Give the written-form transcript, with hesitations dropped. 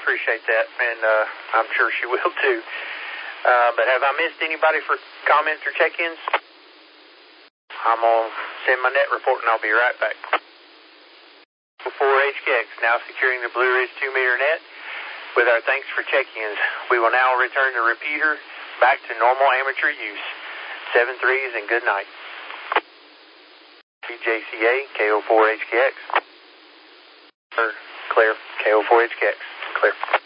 appreciate that, and I'm sure she will too. But have I missed anybody for comments or check-ins? I'm going to send my net report, and I'll be right back. 4 HKX now securing the Blue Ridge 2-meter net. With our thanks for check-ins, we will now return the repeater back to normal amateur use. 7-3s and good night. BJCA, KO4HKX. Clear, KO4HKX, clear.